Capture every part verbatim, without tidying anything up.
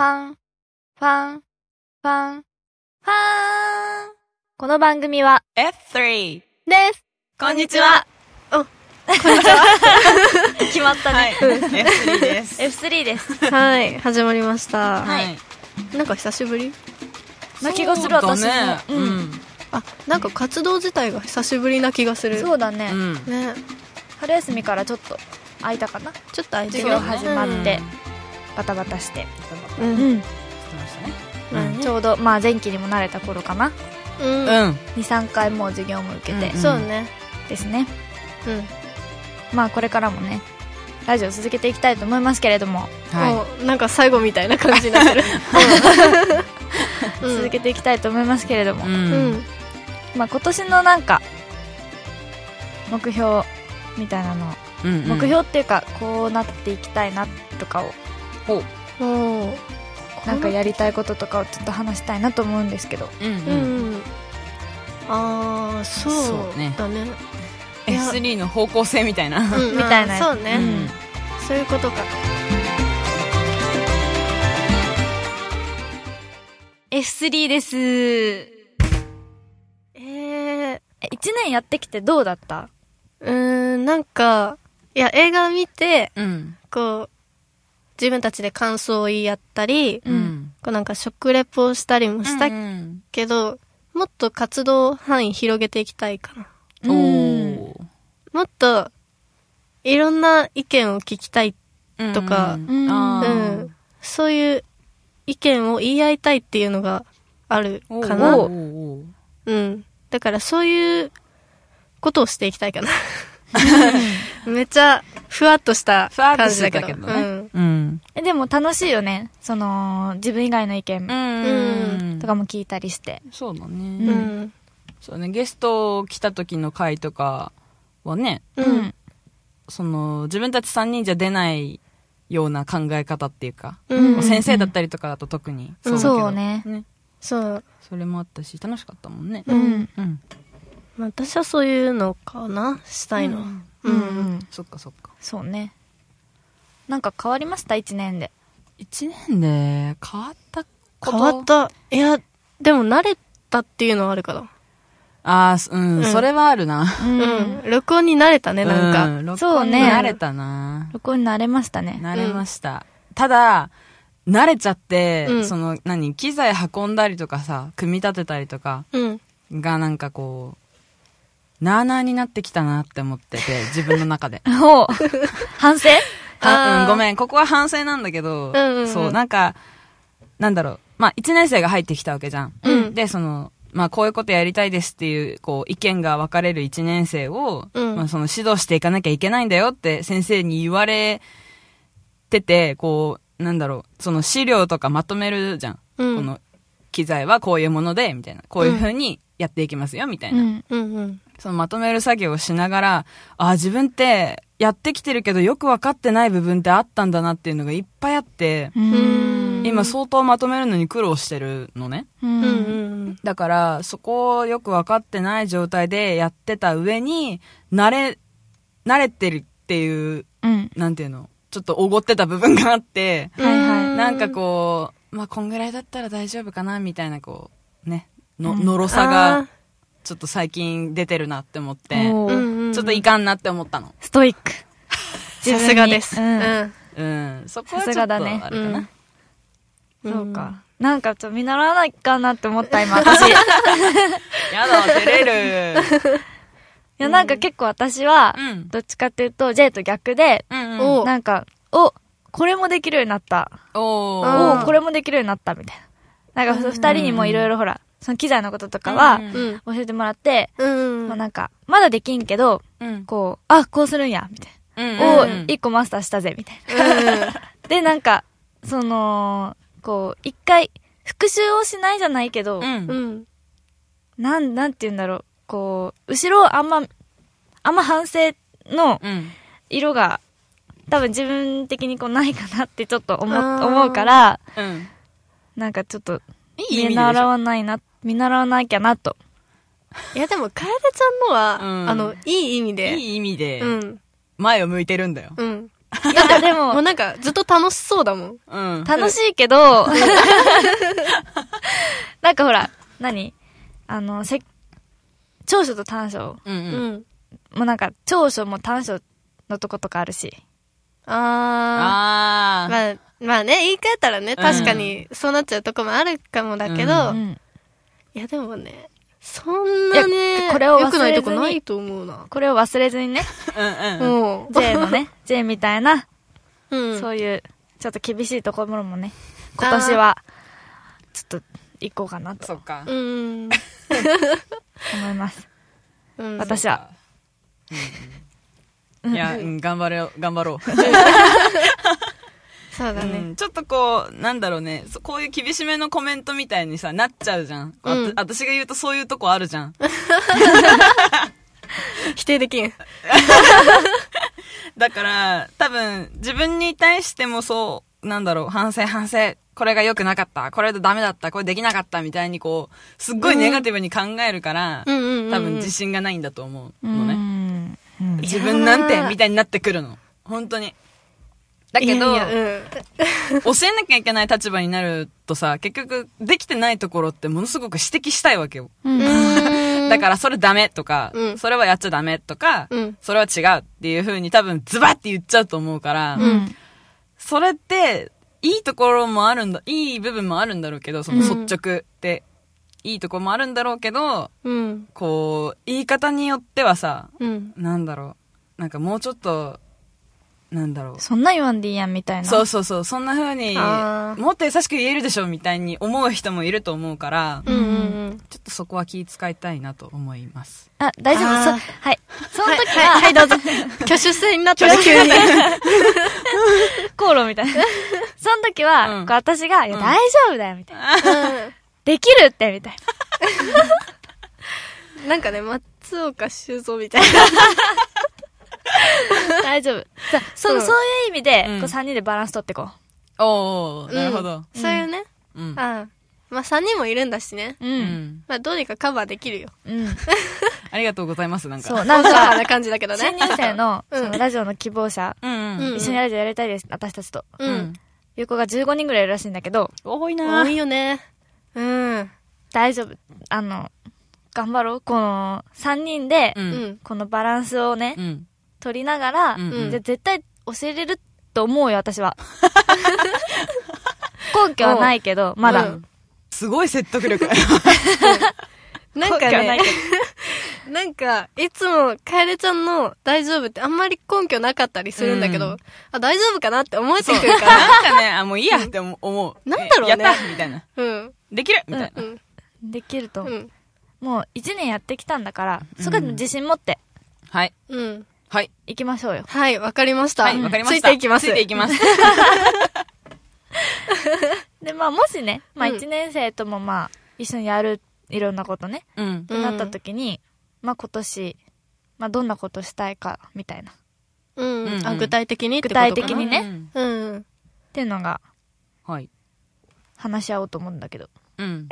ァン、ファン、ファン、ファーン。この番組はエフスリーです。 こんにちは。 お、こんにちは。決まったね。 はい、エフスリー です。 エフスリー です。 はい、始まりました。 はい。 なんか久しぶりな気がする、私も。 うん。 あ、なんか活動自体が久しぶりな気がする。 そうだね。 うん、 ね。 春休みからちょっと空いたかな。 ちょっと空いて授業始まって、バタバタして。 うん。うん。 してましたね。 うん、ちょうど、まあ前期にも慣れた頃かな。 うん。 うん。 に、さんかいもう授業も受けて。 うん、そうね。 ですね。 うん。 まあこれからもね、ラジオ続けていきたいと思いますけれども。 はい。なんか最後みたいな感じになってる。 続けていきたいと思いますけれども。 うん。 まあ今年のなんか、目標みたいなのを、 うんうん、 目標っていうか、こうなっていきたいなとかを、 ほう。 ほう。 なんかやりたいこととかをちょっと話したいなと思うんですけど。 うんうん。 うん、あー、そうだね。 エフスリー の方向性みたいな、 うん、みたいな。そうね、 うん、 そういうことか。 エフスリー です。 えー、 いちねんやってきてどうだった？ うーん、なんか、いや、映画見て、 うん、 こう、自分たちで感想を言い合ったり、 うん、 こうなんか食レポをしたりもしたけど、うんうん、もっと活動範囲広げていきたいかな。 おー。 もっと、いろんな意見を聞きたいとか、 うんうんうん、そういう意見を言い合いたいっていうのがあるかな。うん。だからそういうことをしていきたいかな。めっちゃふわっとした感じだけど。 けどね、うんうん、 えでも楽しいよね。その、自分以外の意見とかも聞いたりして。 そうだね。 うん。 そうね、ゲスト来た時の回とかはね、 うん。 その、自分たちさんにんじゃ出ないような考え方っていうか、 うん、 先生だったりとかだと特にそうだけど、そうね。 ね。 そう。 それもあったし、楽しかったもんね。 うん。うん。 私はそういうのかな、したいの。うん。 うんうん、 そっかそっか。 そうね。なんか変わりました一年で。 一年で変わったこと変わった。いや、でも慣れたっていうのはあるから。 ああ、うん、うん、それはあるな。 うん。うん、録音に慣れたね、なんか。 うん、録音に慣れたな。 録音に慣れましたね。 慣れました。うん、ただ、慣れちゃって、うん、その、何、機材運んだりとかさ、組み立てたりとか、がなんかこう、なーなーになってきたなって思ってて、自分の中で。 ほう。反省あ、うん、ごめん、ここは反省なんだけど、 うんうんうん、 そう、なんか、なんだろう、まあ、一年生が入ってきたわけじゃん。 うん、 で、その、まあ、こういうことやりたいですっていう、こう、意見が分かれる一年生を、うん、まあ、その指導していかなきゃいけないんだよって先生に言われてて、こう、なんだろう、その資料とかまとめるじゃん。うん、この機材はこういうもので、みたいな。こういう風にやっていきますよ、みたいな。 うんうんうん、 そのまとめる作業をしながら、あ、自分ってやってきてるけどよく分かってない部分ってあったんだなっていうのがいっぱいあって、今相当まとめるのに苦労してるのね。 うんうん、 だからそこをよく分かってない状態でやってた上に、慣れ、慣れてるっていう、 うん、 なんていうの、ちょっとおごってた部分があって、 はいはい、 なんかこう、まあ、こんぐらいだったら大丈夫かなみたいなこう、ね、の、のろさが、ちょっと最近出てるなって思って、ちょっといかんなって思ったの。 ストイック。 さすがです。 うん。 うん。そこはちょっとあれかな。ねうん、そうか。なんかちょっと見習わないかなって思った今、私。 やだ、照れる。 いや、なんか結構私は、どっちかっていうと、J と逆で、 うんうん、なんか、お、これもできるようになった。 おお、これもできるようになったみたいな。なんか、二人にもいろいろほら、その機材のこととかは、教えてもらって、 うん、 まあなんか、まだできんけど、 うん、 こう、あ、こうするんや、みたいな。 うん、 お、一個マスターしたぜ、みたいな。うん、で、なんか、その、こう、一回、復習をしないじゃないけど、 うん、 なん、なんて言うんだろう、こう、後ろあんま、あんま反省の色が、多分自分的にこうないかなってちょっの思、思うから、 うん、 なんかちょっと、 いい見習わないな、見習わなきゃなと。 いやでも、楓ちゃんのは、うん、あの、いい意味で。 いい意味で、 うん、 前を向いてるんだよ。 うん。 なんかでも、 もうなんかずっと楽しそうだもん。 うん。 楽しいけど、なんかほら、何あの、せ、長所と短所。 うんうん。 うん。 もうなんか、長所も短所のとことかあるし。 ああー。 ー。まあ、まあね、言い換えたらね、確かにそうなっちゃうとこもあるかもだけど、 ううん。 いやでもね、そんなね、 これを忘れずに良くないとこないと思うな。 これを忘れずにね、 うんうん。 もう。 J のね、J みたいな、 うん。 そういう、ちょっと厳しいところもね、今年は、ちょっと、行こうかなとそっか。 うん。 思います。 うん。 私は。 いや、うん、頑張れよ、頑張ろう。 そうだね。 うん、ちょっとこう、なんだろうね、そこういう厳しめのコメントみたいにさ、なっちゃうじゃん。あうんた私が言うとそういうとこあるじゃん。 否定できん。 だから、多分、自分に対してもそう、なんだろう、反省反省、これが良くなかった、これでダメだった、これできなかったみたいにこう、すっごいネガティブに考えるから、 うんうんうんうん。 多分自信がないんだと思ううのね。 ん。うん自分なんてみたいになってくるの。本当に。だけど、 いやいやうん。 教えなきゃいけない立場になるとさ、結局、できてないところってものすごく指摘したいわけよ。 うんだから、それダメとか、 うんそれはやっちゃダメとか、 うんそれは違うっていう風に多分ズバッて言っちゃうと思うから、 うん。 それって、いいところもあるんだ、いい部分もあるんだろうけど、その率直って、いいところもあるんだろうけど、 うん。 こう、言い方によってはさ、 うん。 なんだろう、なんかもうちょっと、なんだろう。 そんな言わんでいいやんみたいな。 そうそうそう、そんな風に、 あーもっと優しく言えるでしょみたいに思う人もいると思うから、 うんうんうん。 ちょっとそこは気遣いたいなと思います。 あ、大丈夫。 あーそ、はい。その時はい、 は、 はい、どうぞ。挙手制になったね、急に。 口論みたいな。その時は、 うんこう私が、いや、 うん大丈夫だよ、みたいな。できるって、みたいうん。なんかね、松岡修造みたいな。 な。大丈夫。さそう、 うんそういう意味で、 うんこうさんにんでバランス取ってこおー、なるほど。 そういうね。 うん。 ああ。まあ、さんにんもいるんだしね。 う。う。 うんん。 まあ、どうにかカバーできるよ。 うん。 ありがとうございます、なんか。 そう、なんバカか、 な感じだけどね。 新入生の、 うんそのラジオの希望者、 うんううんん。 一緒にラジオやりたいです、私たちと。 ううんん。。 有効がじゅうごにんぐらいいるらしいんだけど、 多いな多いよね。うん。 大丈夫。あの、頑張ろう。この、さんにんでう、。 うんん。 このバランスをねう、ん。 取りながら、 うんうんで絶対教えれると思うよ、私は。根拠はないけど、まだ。 うんすごい説得力。 なんかね根拠はないけ、どなんか、いつも、カエルちゃんの大丈夫ってあんまり根拠なかったりするんだけど、 うんあ、大丈夫かなって思えてくるかなんかね、あ、もういいやって思う。思うなんだろうねやったみたいな。 ら。うん。 できるみたいな。 うん。 できると思う。 うん。 もういちねんやってきたんだから、そこで自信持ってはい。 うん。 はい。 いきましょうよ。 はい、わかりました。 はい、わかりました。 ついていきます。 ついていきます。 で、まあもしね、まあうんいちねん生ともまあ一緒にやる、いろんなことね、 うん。 ってなった時に、まあ今年、まあどんなことしたいか、みたいな。っうん。 うんうんあ、具体的にってことかな具体的にねうん。 うん。 ていうのがはい。 話し合おうと思うんだけど。 うん。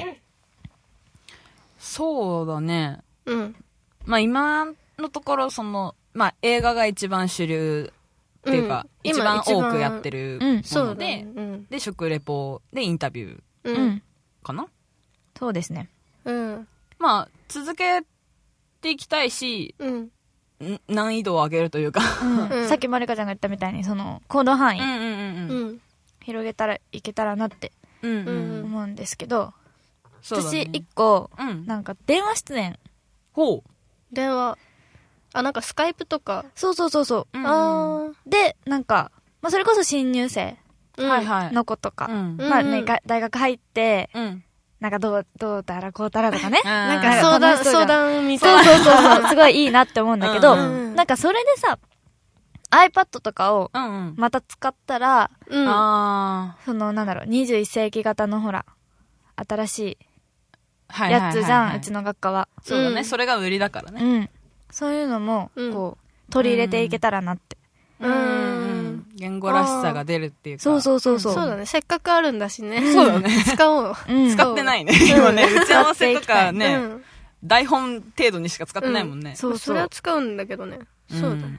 そうだね。 うん。 まあ今のところ、その、まあ映画が一番主流っていうか、 うん一番今一番多くやってるうんもそうだので、 ね。うん。 で、食レポでインタビューう。 うんん。 かな。 そうですね。 うん。 まあ、続けていきたいし、 うん。 ん難易度を上げるというか。 うんうんさっきまりかちゃんが言ったみたいに、その、行動範囲うんうんううん。 ん。 広げたらいけたらなってうんうん。 うん思うんですけど、 そうだね私一個、 うん。 なんか電話出演。 ほう。 電話。あ、なんかスカイプとか。 そうそうそうそう。 うんあで、なんか、まあそれこそ新入生ー。 はいはい。 の子とか、 うん。 まあね、 うんうんが大学入って、 うん。 なんかどう、どうだらこうだらとかね。 ななんか相談、 楽しそうじゃん相談みそうたいな。 そうそうそう、すごいいいなって思うんだけど、 うんなんかそれでさ、iPad とかをうんうん。 また使ったら、 うん。 あそのなんだろう、にじゅういっ世紀型のほら、新しあ。はいいはいはいはい。 やつじゃん、うちの学科は。 そうだね。 うんそれが売りだからね。 うん。そういうのも、 うんこう、取り入れていけたらなって。 うんうん。言語らしさが出るっていうか。 そうそうそうそう。 そうだね。せっかくあるんだしね。 そうだね。 使おう。 うん。 使ってないね。今ね、打ち合わせとかうね、 ん。 台本程度にしか使ってないもんね。 そうそうそれは。使うんだけどね。そうだね。 ん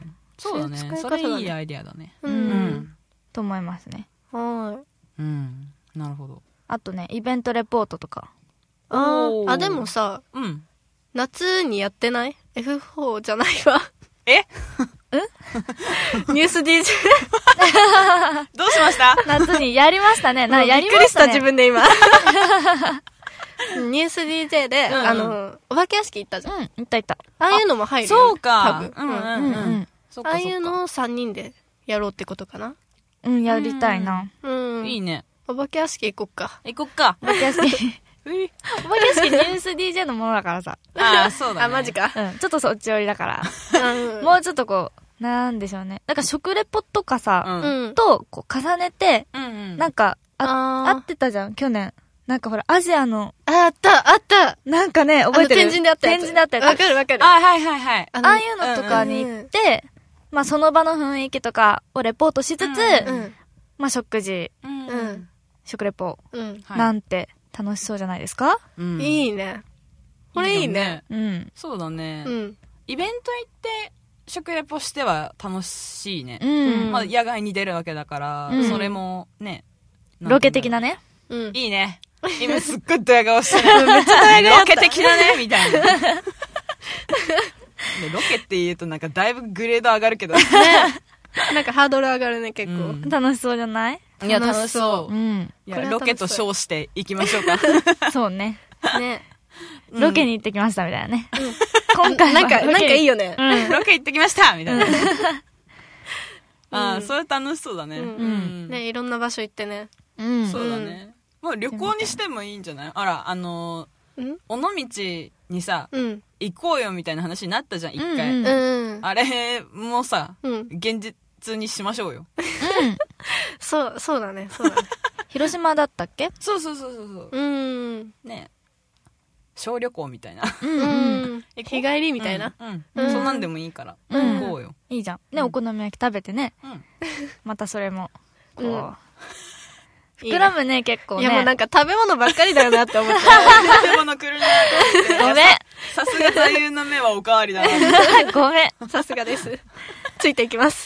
そうだね。 そういう使い方そだねれいいアイディアだね。 う。 うんん。 と思いますね。 はーい。 うん。なるほど。 あとね、イベントレポートとか。 あおーーあ、でもさ、 うん。 夏にやってない エフフォー じゃないわ。 えニュース ディージェどうしました夏にやりましたね。 ー。 な、やりびっくりし、 ましたたね。 自分で今。ニュース ディージェー で、 うんうんあの、お化け屋敷行ったじゃん。 うん、いったいった。 ああいうのも入るよ、ね。 そうか。 多分。うんうんうんうんううんん。そっかそっかああいうのをさんにんでやろうってことかな。 うん、やりたいな。 うん。 いいね。 お化け屋敷行こっか。 行こっか。 お化け屋敷。お化け屋敷ニュース ディージェー のものだからさ。 ああ、そうだね。 あ、マジ。か。 うん、ちょっとそっち寄りだから。 うんもうちょっとこう、なんでしょうね。なんか食レポとかうさ、 ん。 うん。 と、こう重ねて、 うんうん。 なんか、あ、 あー合ってたじゃん、去年。なんかほら、アジアの、 あ、あった、あった。 なんかね、覚えてるあの天神であったやつ。 天神であったやつ。 わかるわかる。 あ、はいはいはい。 あのああいうのとかに行って、まあその場の雰囲気とかをレポートしつつ、 うんうん。 まあ食事、 うんうん。 食レポ、 うん。 はいなんて楽しそうじゃないですか？ うんいいね。これいいね。 うん。 そうだねう。ん。 イベント行って、食レポしては楽しいね。 うん。 まあ、野外に出るわけだから、 うんそれもね。 ロケ的なね。 うん。 いいね。今すっごいドヤ顔してる。めっちゃドヤ顔ロケ的だねみたいな。でロケって言うとなんかだいぶグレード上がるけど。 ね。なんかハードル上がるね、結構。 うん楽しそうじゃない？ いや、 楽し楽しそうう。 ん。 いや、 これはロケと楽しそう称していきましょうか。 そうね。 ね。 うんロケに行ってきましたみたいなね。今回はなんか、なんかいいよね。 うん。 ロケ行ってきましたみたいな。ああ、 うんそれ楽しそうだね。 うんうんね、いろんな場所行ってね。 うん。 そうだね。もう旅行にしてもいいんじゃない？あら、あのうんー、尾道にさ、 うん。 行こうよみたいな話になったじゃん、一回。 うんうん。 あれもさ、 うん。 現実にしましょうよ。 うん。 そう、そうだね、そうだね。 広島だったっけ？ そうそうそうそうそう。 うん。 ね小旅行みたいな。 うんううん。 ん。日帰りみたいな。 うん。 ううんん。そんなんでもいいから。 うん行こうよ。 いいじゃん。ね、お好み焼き食べてね。 うん。 またそれも、こうんう、膨らむね、結構ね。 いや、もうなんか食べ物ばっかりだよなって思っ食べ物来るなと思って。 ごめん。 さすが座右の目はおかわりだな。 ごめん。 た。さすがです。ついていきます。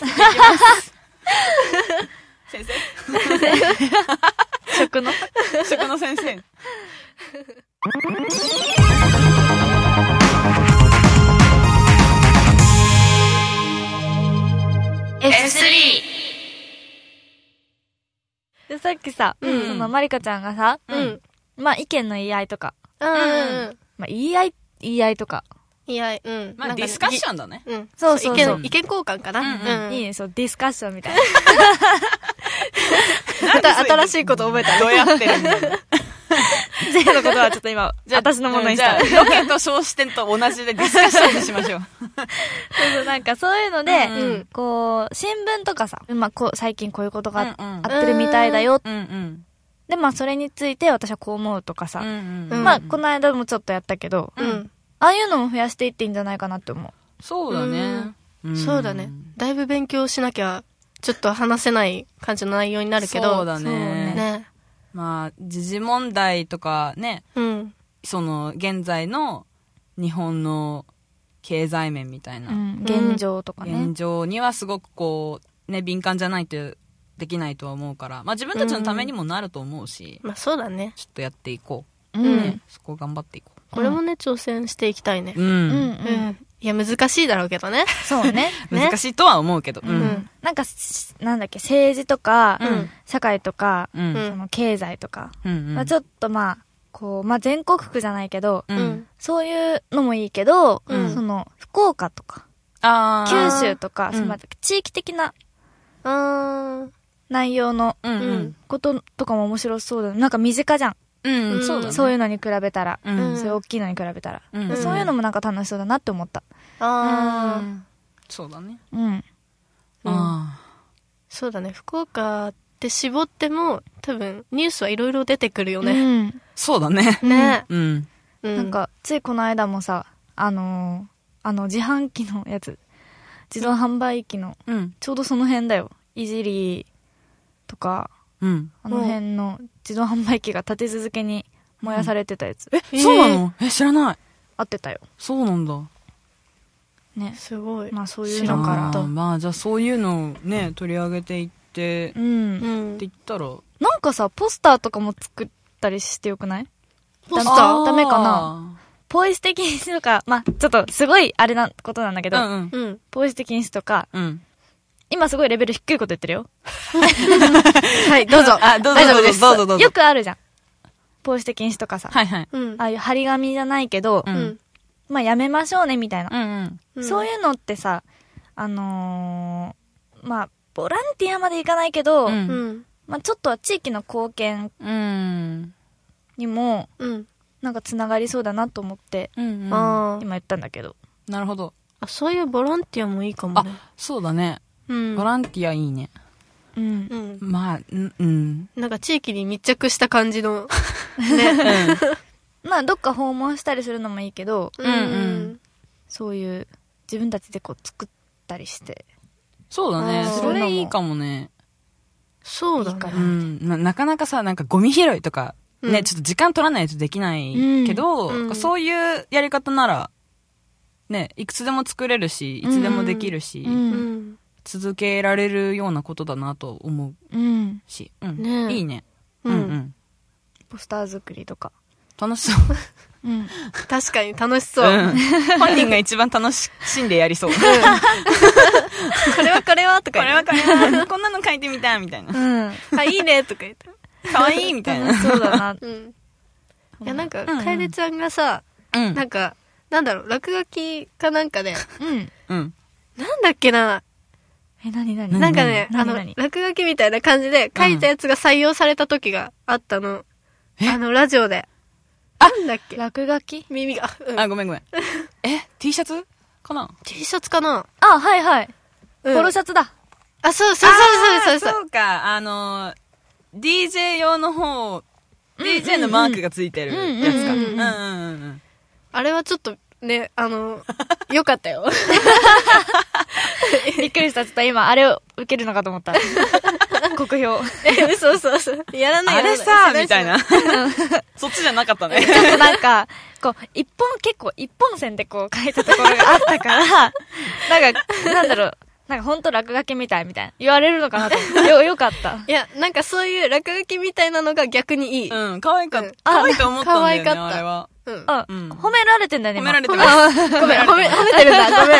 先生食の。 食の先生。 エススリー で、さっきさ、 うんそのまりかちゃんがさ、 うん。 まあ意見の言い合いとか、 うん。 まあ言い合い、言い合いとか、 いや、うん。 まあ、 なんかディスカッションだね。 うん。 そうそうそう意見、意見交換かな。 うんうん。 いいね、そう、ディスカッションみたいな。 また新しいこと覚えた。 どうやってるんだよ。 ゼロのことはちょっと今、私のものにした。 じゃあ、ロケと小視点と同じでディスカッションにしましょう。 そうそう、なんかそういうので、 うんこう、新聞とかさ、まあこう、最近こういうことがあうんうんあってるみたいだよ。 うんうん。 で、まあそれについて私はこう思うとかさ、 うんうんまあこの間もちょっとやったけど、 うん。 ああいうのも増やしていっていいんじゃないかなって思う。 そうだね。んそうだね。だいぶ勉強しなきゃ、ちょっと話せない感じの内容になるけど。 そうだそうねね。 ね。 まあ、時事問題とかね、 うん。 その、現在の日本の経済面みたいな、 うん、現状とかね。 現状にはすごくこう、ね、敏感じゃないとできないとは思うから、まあ自分たちのためにもなると思うし、 まあそうだね。 ちょっとやっていこうう。 ん。 ね、そこ頑張っていここれもね、挑戦していきたいねう。。う。 うんん。 ううん。 ん。いや、難しいだろうけどね。 そうね。 ね難しいとは思うけど。う。 うんん。 なんか、しなんだっけ、政治とか、 うん社会とか、 うん。 うんその経済とか、 うん。 まあ、ちょっとまあ、こう、まあ、全国区じゃないけど、 う。 うんん。 そういうのもいいけど、 うんその、福岡とか、 あ九ー。 州とか、 うんその地域的なあー。 内容のうんううんん。 こととかも面白そうだよ。なんか身近じゃん。 うん、そうだね。 そういうのに比べたら。 うん。 うんそういう大きいのに比べたら。 うんそういうのもなんか楽しそうだなって思った。 あー。 うんそうだね。 うん。 うんあそうだね。福岡って絞っても、多分、ニュースはいろいろ出てくるようね。 ん。 ーそうだね。 ね。 うん。 うなん、か、ついこの間もさ、あのーあの、自販機のやつ、自動販売機の、 うん。 ちょうどその辺だよ。いじりとか、 うん。 あの辺の自動販売機が立て続けに燃やされてたやつ。 え、そうなのえ、知らない。 合ってたよ。 そうなんだ。 ね。 すごい。 まあそういうのから。 まあじゃあそういうのをね、取り上げていって、うん。って言ったら。 なんかさ、ポスターとかも作ったりしてよくない？ ポスターダメかな？ポイ捨て禁止とか、まあちょっとすごいあれなことなんだけど、うんうん、ポイ捨て禁止とか、うん、今すごいレベル低いこと言ってるよ。 はい、どうぞ。 あ、どうぞどうぞどうぞどうぞ。 よくあるじゃん。ポイ捨て禁止とかさ。 はいはい。 ああいう張り紙じゃないけど、うん、まあやめましょうねみたいな、うんうん。そういうのってさ、あのー、まあ、ボランティアまでいかないけど、うん、まあちょっとは地域の貢献にも、うん、なんかつながりそうだなと思って、うんうん、今言ったんだけど。 なるほど。 あ、そういうボランティアもいいかもね。 あ、そうだね。うん、ボランティアいいね。うん。うん、まあ、うん、うん。 なんか地域に密着した感じの、ね。 うん、まあ、どっか訪問したりするのもいいけど、うんうん、そういう自分たちでこう作ったりして。 そうだね。それいいかもね。 そうだね。 うん、な。なかなかさ、なんかゴミ拾いとか、ね、うん、ちょっと時間取らないとできないけど、うん、そういうやり方なら、ね、いくつでも作れるし、いつでもできるし、うん、続けられるようなことだなと思うし、うん、ね、いいね。うんうん。 ポスター作りとか。 楽しそう。 うん、確かに楽しそう、うん。 本人が一番楽しんでやりそう。うん、 これはこれはとか言って。これはこれは。こんなの書いてみたいみたいな。 うん。あ、いいねとか言って。 かわいいみたいな。 そうだな。うん。 いや、なんか、楓ちゃんがさ、うん、なんか、なんだろう、落書きかなんかで、うん。うん。なんだっけな。 え、なになになんかね、あの、落書きみたいな感じで書いたやつが採用された時があったの。あの、ラジオで。なんだっけ落書き耳が。 あ、ごめんごめん。え ?T シャツかな ?T シャツかなあ、はいはい。ポロシャツだ。 あ、そうそうそうそうそう。 そうか、あの、ディージェー 用の方、ディージェー のマークがついてるやつか。うんうんうん。 あれはちょっとね、あの、よかったよ。 びっくりした。ちょっと今、あれを受けるのかと思った。国評。 え、嘘嘘嘘。やらないあれさ、みたいな。そっちじゃなかったね。 ちょっとなんか、こう、一本、結構一本線でこう書いたところがあったから、なんか、なんだろう。なんかほんと落書きみたいみたいな言われるのかなと思って。よ、よかった。 いや、なんかそういう落書きみたいなのが逆にいい。 うん、可愛かった。可愛いと思ったんだよね、可愛かった。あれは。 うん。あ、うん、褒められてんだよね、 褒められてます。 ごめん、褒め、褒めてるんだ、ご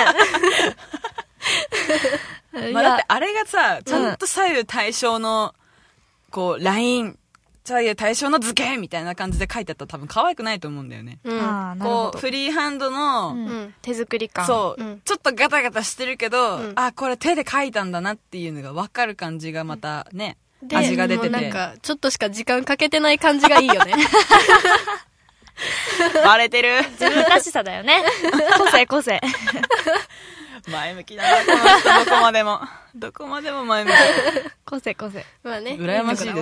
めん。まあ、だってあれがさ、ちゃんと左右対称の、こう、ライン、左右対称の図形みたいな感じで書いてあったら多分可愛くないと思うんだよね。うん。こう、フリーハンドの、うん、 手作り感。 そう、うん、ちょっとガタガタしてるけど、うん、あ、これ手で書いたんだなっていうのが分かる感じがまたね、うん、味が出てて。 なんか、ちょっとしか時間かけてない感じがいいよね。 バレてる。 自分らしさだよね。個性個性。 前向きだな、この人、どこまでも。どこまでも前向き。 個性個性。 まあね。 羨ましいです。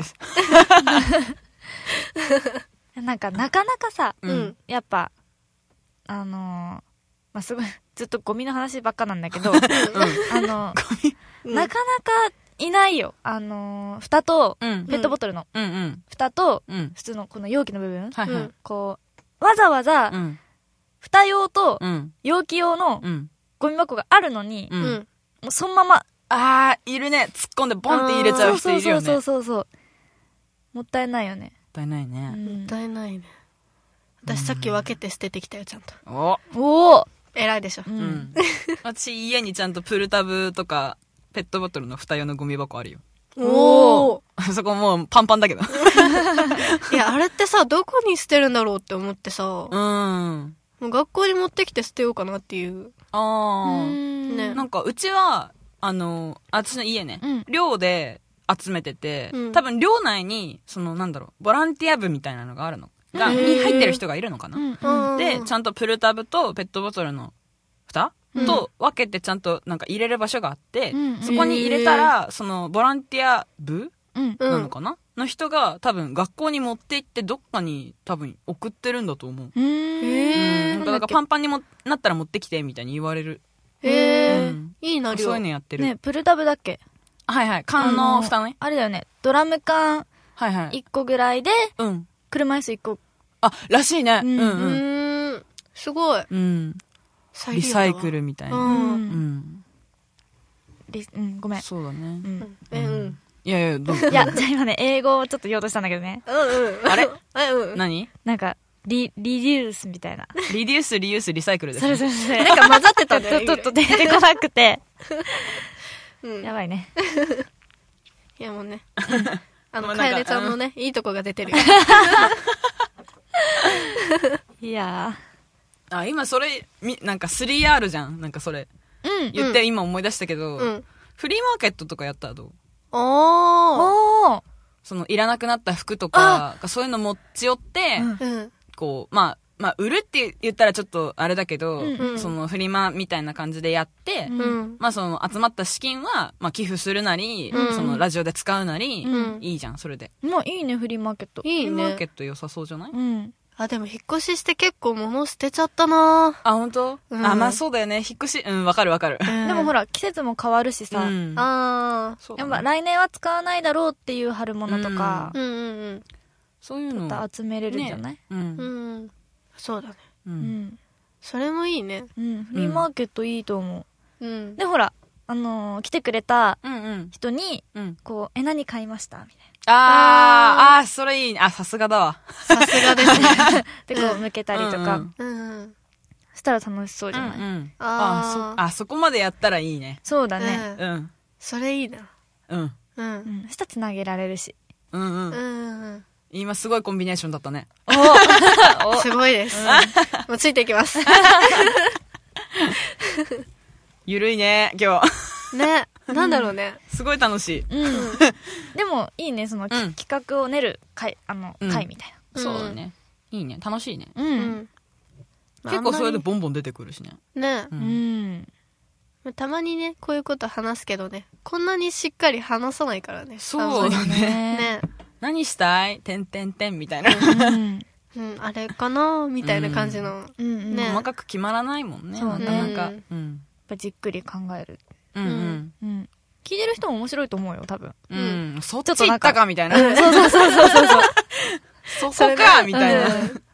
なんか、なかなかさ、うん、やっぱ、あのー、まあ、すごい、ずっとゴミの話ばっかなんだけど、うん、あのー、なかなかいないよ。あのー、蓋と、ペットボトルの、うんうん、蓋と、うん、普通のこの容器の部分、はいはい、こう、わざわざ、うん、蓋用と、容器用の、うんゴミ箱があるのに、うん、もうそのまま、 あー、いるね。突っ込んでボンって入れちゃう人いるよね。 そうそうそうそう。もったいないよね。 もったいないね。 うん、もったいないね。私さっき分けて捨ててきたよ、ちゃんと。 おお偉いでしょ。 うん。私家にちゃんとプルタブとか、ペットボトルの蓋用のゴミ箱あるよ。 おー。そこもうパンパンだけど。 いや、あれってさ、どこに捨てるんだろうって思ってさ。うん。もう学校に持ってきて捨てようかなっていう。 ああ、ね、なんかうちはあの私の家ね、うん、寮で集めてて、うん、多分寮内にそのなんだろうボランティア部みたいなのがあるのがに入ってる人がいるのかな、うん、でちゃんとプルタブとペットボトルの蓋、うん、と分けてちゃんとなんか入れる場所があって、うん、そこに入れたらそのボランティア部、うん、なのかな、の人が多分学校に持って行ってどっかに多分送ってるんだと思う。へー。うん。なんかパンパンにもなったら持ってきてみたいに言われる。 へー。うん、いいな、 そういうのやってる。 ね、プルタブだっけ？ はいはい。缶の蓋ね。 あれだよね。ドラム缶はいはい。 いっこぐらいで、うん。車椅子いっこ。 あ、らしいね。うん、うん、 うん。すごい。 うん。 リサイクルみたいな。 うん。 うんうん。 リうん、ごめん。 そうだね。 うん。 え、うん。 いやいや、どうぞ。 いや、じゃあ今ね、英語をちょっと言おうとしたんだけどね。 うんうん。 あれえ、うん。 何なんか、リ、リデュースみたいな。 リデュース、リユース、リサイクルですそれね。 それそれ。 なんか混ざってたんだよちょっとちょっと出てこなくて。 うん。 やばいね。 いやもうね。あの、 まあなんかかえでちゃんのね、いいとこが出てるよ。 いやあ、今それ、み、なんか スリーアール じゃん。なんかそれ。 ー。うん。 言って今思い出したけど、 うん。 フリーマーケットとかやったらどう？ おー。 おー。 その、いらなくなった服とか、そういうの持ち寄って、 うんうん。 こう、まあ、まあ、売るって言ったらちょっとあれだけど、 うんうんそのフリマみたいな感じでやって、 うんうん。 まあその集まった資金は、まあ寄付するなり、 うんそのラジオで使うなり、 うんいいじゃん、それで。 もういいね、フリーマーケット。 いいフリーマーケね。 ット良さそうじゃない？ うん。 あ、でも引っ越しして結構物捨てちゃったなあ、本当？ うんあ、まあそうだよね。引っ越し、うん、わかるわかる。 ぁ。ら、 でもほら、季節も変わるしさ、 うん。 あそうだねやっぱ来年は使わないだろうっていう春物とかー。、うんうんそういうの。 また集めれるんじゃない、 う。 うん。うんん。そうだね。 う。 うんん。 それもいいね。 うん。フリーマーケットいいと思うんう。。で、ほら、あのー来てくれたうんうん。 人に、 うん。 こう、え、何買いましたみたいあー、あー、それいいね。あ、さすがだわ。 さすがですね。 な。で、こう、向けたりとか、 うんうんうん。 そしたら楽しそうじゃない、 うんうん。 あーあそ、あ、そこまでやったらいいね。 そうだね。 うんうん。 それいいな。 うん。 う。 うんん。そしたら繋げられるし。 うんううん。 んうん。 今すごいコンビネーションだったね。 おすごいです。もうついていきます。 ゆるいね、今日。 ね。なんだろうね。 すごい楽しい。 うん。でも、いいね、その、きうん企画を練る会、あの、 うん会みたいうんそうだね。いいね。楽しいね。 な。う。 うんん。 結構それであんボンボン出てくるしね。 まりねう。 うんん。 たまにね、こういうこと話すけどね、こんなにしっかり話さないからね。 そうだね。 ね。 ね。 何したいてんてんてんみたいな。 うん。 うん、あれかなみたいな感じの。 うん。 ねね。やっ細かく決まらないもんね。 そうねなかなか。 ううん。 ぱじっくり考える。 うんうん。 うん。聞いてる人も面白いと思うよ、多分。 うん。そっちょっとなんかち行ったかみたいな。 そうそうそうそうそうそそこかみたいな。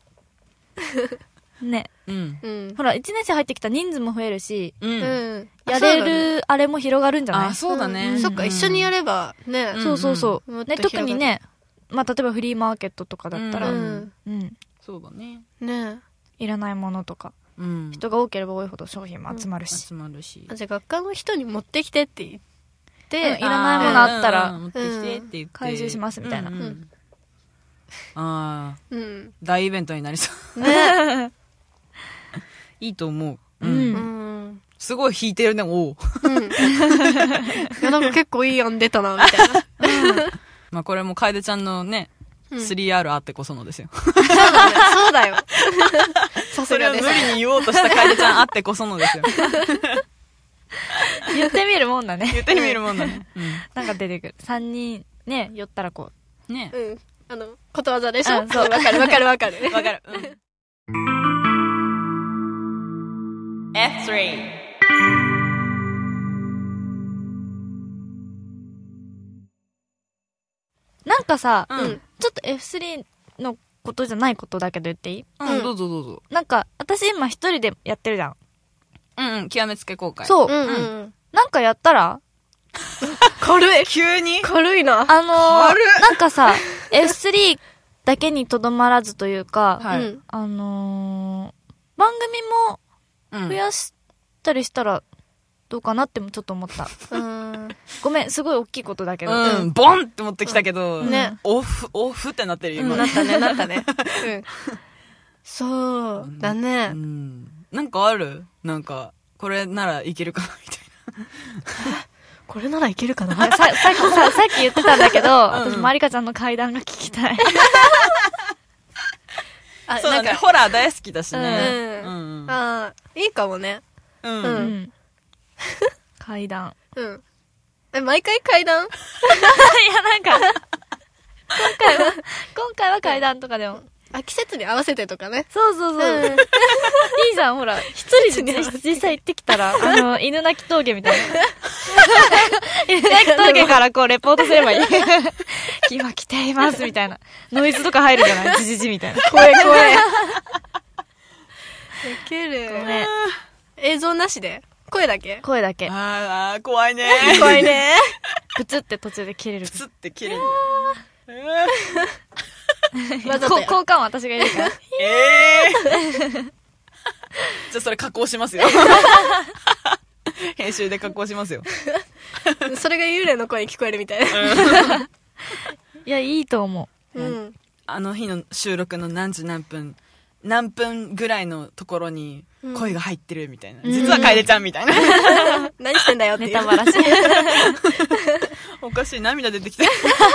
う。ね。 うん。 うん。 ほら、一年生入ってきた人数も増えるし、 う。 うんん。 やれる、あれも広がるんじゃないあ、そうだね。 そっか、一緒にやれば、ね。 うんそうそうそう。ね、 もっと広がる特にね、まあ、例えばフリーマーケットとかだったら、 ううん。 ん。 そうだね。 ねいらないものとか、 うん。 人が多ければ多いほど商品も集まるし。 集まるし。 あ、じゃあ学科の人に持ってきてって言っうんてい、らないものあったらうんうん持ってきてって言って。 回収しますみたいなうんうんああ、 うん。 大イベントになりそう。 ね。 いいと思う。 う。 うんん。 すごい弾いてるね、おう。 うん。いや、なんか結構いい案出たな、みたいな。 まあこれも楓ちゃんのね、 うんスリーアール あってこそのですよ。 そうだね。そうだよ。さすそれを無がです。 理に言おうとした楓ちゃんあってこそのですよ。 言ってみるもんだね。 言ってみるもんだね。 なんか出てくる。三人、ね、寄ったらこうん。ねうん。あの、ことわざでしょうんそうわかるわかるわかる。 わかる。うん。エフスリー。 う。なんかさ、 うん。 うんちょっと エフスリー のことじゃないことだけど言っていい？ うん、どうぞどうぞ。 なんか、私今一人でやってるじゃん。 うんうん、極めつけ公開。う。 そう。 うんうん。 なんかやったら軽い。 急に軽いな。 あのー軽っなんかさ、エフスリー だけにとどまらずというか、 はいうんあのー番組もうん増やしたりしたらどうかなってもちょっと思った。 うん。 ごめん、すごい大きいことだけど。 うん、ボンって持ってきたけど、 ねオフ、オフってなってるよ、今。 なったね、なったね。うん。そうだうね。 ん。なんかあるなんか、これならいけるかなみたいこれならいけるかなささっきさ、さっき言ってたんだけど、 ん私、まりかちゃんの階段が聞きたい。 あ、 な。そうだね、 なんか、 ホラー大好きだしね。 うんうん。うん。 あーいいかもね。 うん。 ううんん。階段。 うん。え、毎回階段いや、なんか、今回は、今回は階段とかでも。 あ、季節に合わせてとかね。 そうそうそう。 うんいいじゃん、ほら。一人で実実際行ってきたら、あの、犬鳴峠みたいな。犬鳴峠からこう、レポートすればいい。今来ています、みたいな。ノイズとか入るじゃない？ジジジみたいな。 怖え怖え。いける。 ごめん。 映像なしで声だけ声だけ。 あー、怖いね。 怖いね。 プツって途中で切れる。 プツって切れる。 わざとや。 交換は私がいるから。 ええー。じゃあそれ加工しますよ。編集で加工しますよ。 それが幽霊の声に聞こえるみたいな。 いや、いいと思う。うん。 あの日の収録の何時何分、何分ぐらいのところに声が入ってるみたいな。うん、実は楓ちゃんみたいな。 何してんだよっていう。 ネタバラシ。 おかしい、涙出てきた。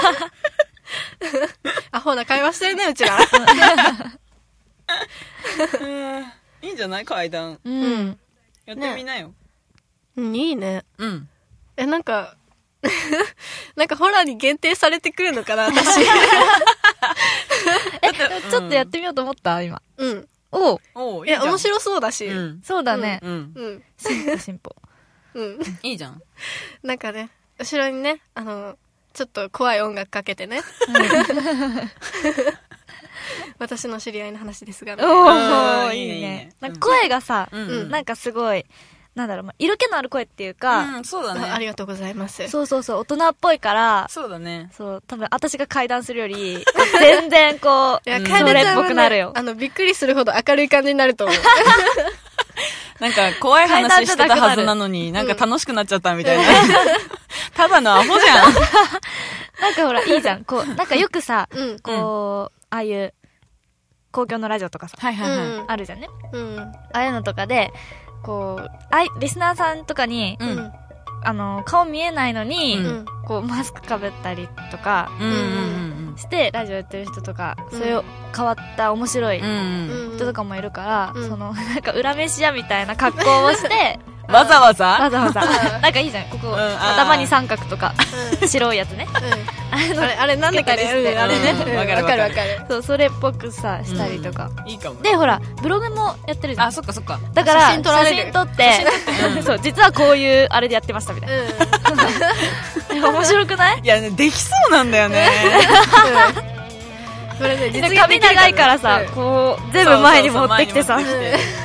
アホな会話してるね、うちら。 いいんじゃない階段。 うん。 やってみなよ。 うん、いいね。 うん。 え、なんか、なんかホラーに限定されてくるのかな、私。 え、ちょっとやってみようと思った今。 うん。 おう。 おう、 いや、面白そうだし。 そうだね。 うん。 うん。 進歩進歩。 うん。 いいじゃん。 なんかね、後ろにね、あの、ちょっと怖い音楽かけてね。私の知り合いの話ですが。 おー、いいね。なんか声がさ、なんかすごい、なんだろう、色気のある声っていうか、 うん、そうだね。 ありがとうございます。 そうそうそう、大人っぽいから、 そうだね。 そう、多分私が階段するより、全然こう、いや、階段っぽくなるよ。 あの、びっくりするほど明るい感じになると思う。 なんか、怖い話してたはずなのに、なんか楽しくなっちゃったみたいな。ただのアホじゃん。 なんかほら、いいじゃん。こう、なんかよくさ、こう、ああいう、公共のラジオとかさ、 はいはいはい。 あるじゃんね。 うん。 ああいうのとかで、こう、あい、リスナーさんとかに、 うん、 あの、顔見えないのに、うん、こう、マスクかぶったりとか、 うんうんうん、 して、ラジオやってる人とか、うん、そういう変わった面白い人とかもいるから、うん、その、なんか、裏飯屋みたいな格好をして、 わざわざわざわざ。なんかいいじゃん、ここ、うん、頭に三角とか、うん、白いやつね。 うん、あれ、あれなんだっけね、あれね。 わかるわかるわかる。 そう、それっぽくさ、したりとか。 いいかも。 で、ほら、ブログもやってるじゃん。 あ、そっかそっか。 だから、写真撮られる。写真撮って、そう、実はこういう、あれでやってましたみたいな。面白くない？ いや、できそうなんだよね。 これね、実は髪長いからさ、こう、全部前に持ってきてさ。いい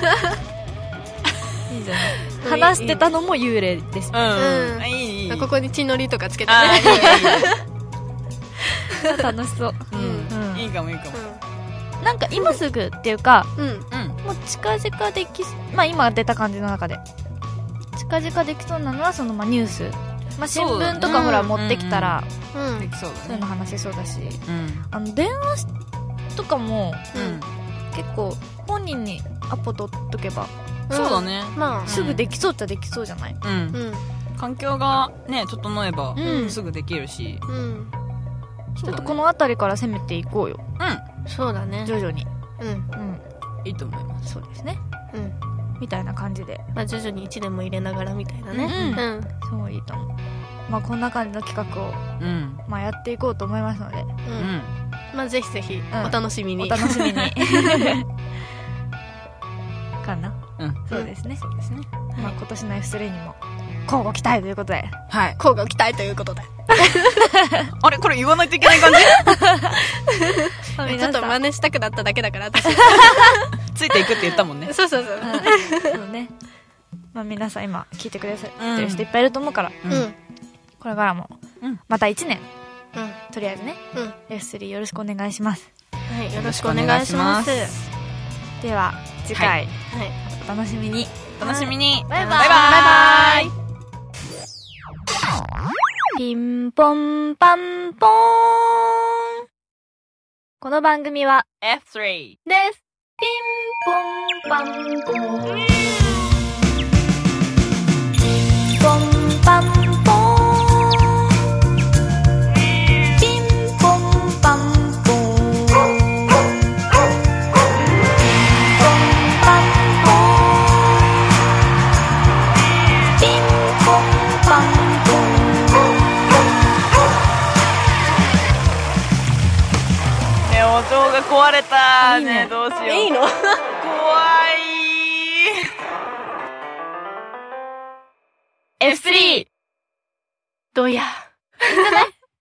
じゃない。話してたのも幽霊です。 うん。いい、いい。 ここに血のりとかつけてね。 楽しそう。 うん。いいかもいいかも。 なんか今すぐっていうか、 うん。 もう近々でき、まあ今出た感じの中で。近々できそうなのは、そのまあニュース。まあ新聞とかほら持ってきたら、 できそうだね。 そういうの話せそうだし。あの、電話とかも、結構本人にアポ取っとけば、 そうだね。 まあ、すぐできそうっちゃできそうじゃない？ うん。環境がね、整えば、すぐできるし。うん。 ちょっとこの辺りから攻めていこうよ。 うん。そうだね。 徐々に。 うん。うん。 いいと思います。 そうですね。 うん。 みたいな感じで。 まあ徐々にいちねんも入れながらみたいなね。 うん。そういいと思う。まあこんな感じの企画を、うん。まあやっていこうと思いますので。うん。 まあぜひぜひ、お楽しみに。 お楽しみに。かな。 うん、 そうですね。 そうですね。 まあ今年の エフスリー にも交互期待ということで。 はい。 交互期待ということで。 あれこれ言わないといけない感じ？ ちょっと真似したくなっただけだから私。 ついていくって言ったもんね。 そうそうそう。 そうね。まあ皆さん今聞いてくださってる人いっぱいいると思うから。うん。これからもまたいちねん。うん。とりあえずね。うん。エフスリー よろしくお願いします。 はい。よろしくお願いします。 では次回。はい。お楽しみに。 お楽しみに。 バイバイ。 バイバイ。 ピンポンパンポーン。この番組はエフスリーです。ピンポンパンポーン。ポンパンポーン。ピンポンパンポーン。 音が壊れたね。ね、どうしよう。 いいの？ 怖い。 エフスリーどうや。 いいんじゃない？